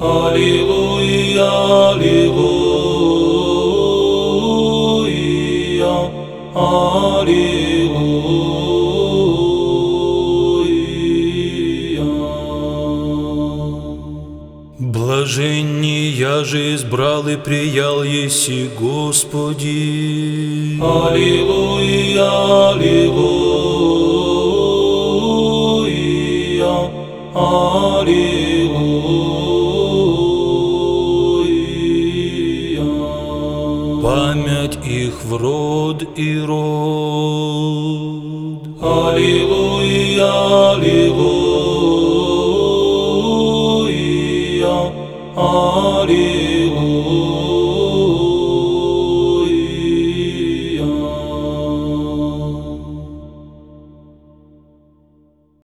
Аллилуйя, аллилуйя, аллилуйя. Блаженни, я же избрал и приял еси Господи. Аллилуйя, аллилуйя, аллилуйя. Память их в род и род. Аллилуйя.